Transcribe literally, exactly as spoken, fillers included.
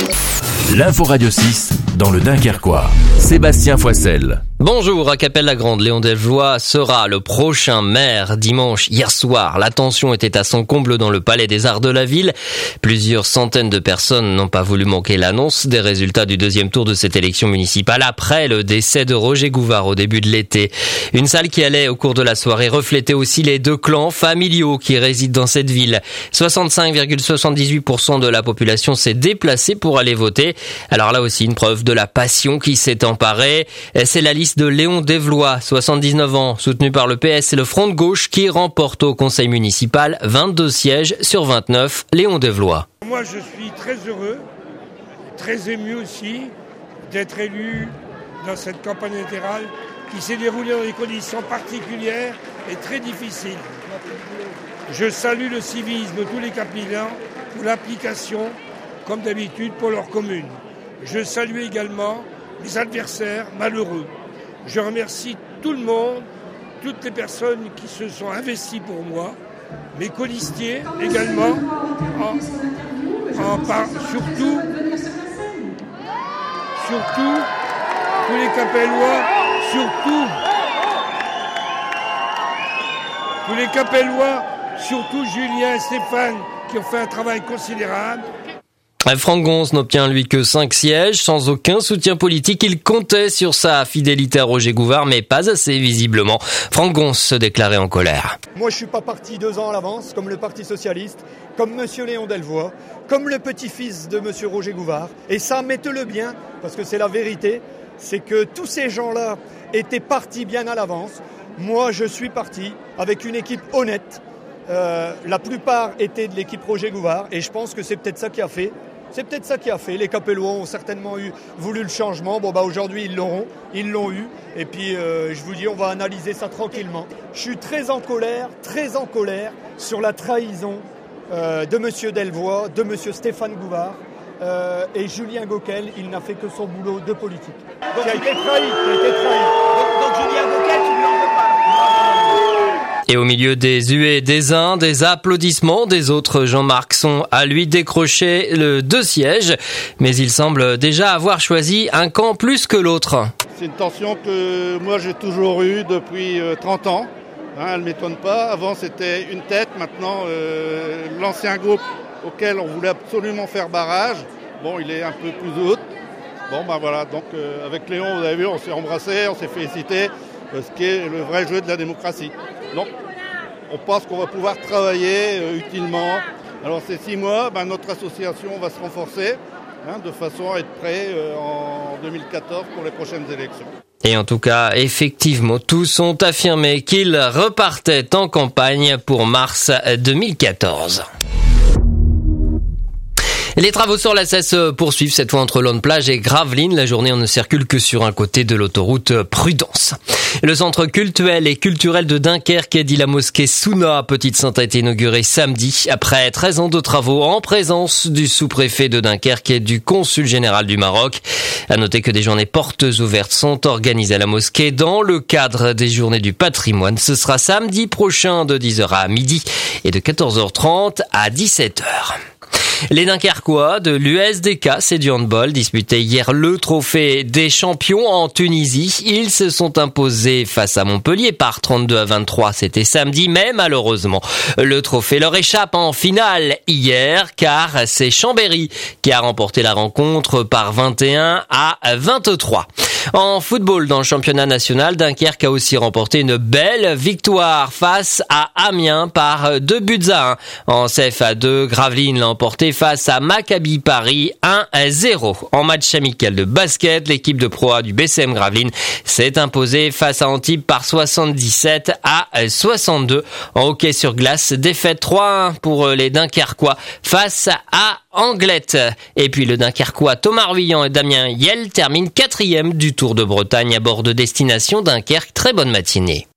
L'info Radio six dans le Dunkerquois. Sébastien Foissel. Bonjour, à Cappelle-la-Grande, Léon Delvoye sera le prochain maire dimanche. Hier soir, la tension était à son comble dans le Palais des Arts de la ville. Plusieurs centaines de personnes n'ont pas voulu manquer l'annonce des résultats du deuxième tour de cette élection municipale après le décès de Roger Gouvard au début de l'été. Une salle qui allait au cours de la soirée refléter aussi les deux clans familiaux qui résident dans cette ville. soixante-cinq virgule soixante-dix-huit pour cent de la population s'est déplacée pour aller voter. Alors là aussi, une preuve de la passion qui s'est emparée. C'est la liste de Léon Delvoye, soixante-dix-neuf ans, soutenu par le P S et le Front de gauche, qui remporte au conseil municipal vingt-deux sièges sur vingt-neuf. Léon Delvoye. Moi, je suis très heureux, très ému aussi d'être élu dans cette campagne électorale qui s'est déroulée dans des conditions particulières et très difficiles. Je salue le civisme de tous les Capillans pour l'application, comme d'habitude, pour leur commune. Je salue également les adversaires malheureux. Je remercie tout le monde, toutes les personnes qui se sont investies pour moi, mes colistiers également, en, en par, surtout, surtout tous les Capellois, surtout tous les Capellois, surtout Julien et Stéphane qui ont fait un travail considérable. Franck Gonce n'obtient lui que cinq sièges, sans aucun soutien politique. Il comptait sur sa fidélité à Roger Gouvard, mais pas assez visiblement. Franck Gonce se déclarait en colère. Moi je suis pas parti deux ans à l'avance, comme le Parti Socialiste, comme Monsieur Léon Delvoye, comme le petit-fils de Monsieur Roger Gouvard. Et ça, mettez-le bien, parce que c'est la vérité, c'est que tous ces gens-là étaient partis bien à l'avance. Moi je suis parti avec une équipe honnête. Euh, la plupart étaient de l'équipe Roger Gouvard, et je pense que c'est peut-être ça qui a fait. C'est peut-être ça qui a fait. Les Capellois ont certainement eu, voulu le changement. Bon, bah, aujourd'hui, ils l'auront. Ils l'ont eu. Et puis, euh, je vous dis, on va analyser ça tranquillement. Je suis très en colère, très en colère sur la trahison euh, de Monsieur Delvoye, de Monsieur Stéphane Gouvard euh, et Julien Gauquel. Il n'a fait que son boulot de politique. Donc, il a été trahi. Il a été trahi. Donc, donc Julien Gauquel, tu lui en veux pas? Et au milieu des huées des uns, des applaudissements des autres, Jean-Marc Son a lui décroché le deux sièges, mais il semble déjà avoir choisi un camp plus que l'autre. C'est une tension que moi j'ai toujours eue depuis trente ans, hein, elle ne m'étonne pas. Avant c'était une tête, maintenant euh, l'ancien groupe auquel on voulait absolument faire barrage, bon il est un peu plus haut. Bon ben voilà, donc euh, avec Léon vous avez vu, on s'est embrassés, on s'est félicité, euh, ce qui est le vrai jeu de la démocratie. Donc, on pense qu'on va pouvoir travailler euh, utilement. Alors, ces six mois, ben, notre association va se renforcer hein, de façon à être prêt euh, en deux mille quatorze pour les prochaines élections. Et en tout cas, effectivement, tous ont affirmé qu'ils repartaient en campagne pour mars deux mille quatorze. Les travaux sur l'A S S se poursuivent cette fois entre Lonne-Plage et Gravelines. La journée, on ne circule que sur un côté de l'autoroute Prudence. Le centre cultuel et culturel de Dunkerque, dit la mosquée Souna Petite Sainte, a été inauguré samedi après treize ans de travaux en présence du sous-préfet de Dunkerque et du consul général du Maroc. À noter que des journées portes ouvertes sont organisées à la mosquée dans le cadre des journées du patrimoine. Ce sera samedi prochain de dix heures à midi et de quatorze heures trente à dix-sept heures. Les Dunkerquois de l'U S D K, c'est du handball, disputaient hier le trophée des champions en Tunisie. Ils se sont imposés face à Montpellier par trente-deux à vingt-trois, c'était samedi, mais malheureusement, le trophée leur échappe en finale hier, car c'est Chambéry qui a remporté la rencontre par vingt et un à vingt-trois. En football, dans le championnat national, Dunkerque a aussi remporté une belle victoire face à Amiens par deux buts à un. En C F A deux, Gravelines l'a emporté face à Maccabi Paris un à zéro. En match amical de basket, l'équipe de Pro A du B C M Gravelines s'est imposée face à Antibes par soixante-dix-sept à soixante-deux. En hockey sur glace, défaite trois à un pour les Dunkerquois face à Anglette. Et puis le Dunkerquois Thomas Ruyant et Damien Yel terminent quatrième du Tour de Bretagne à bord de destination Dunkerque. Très bonne matinée.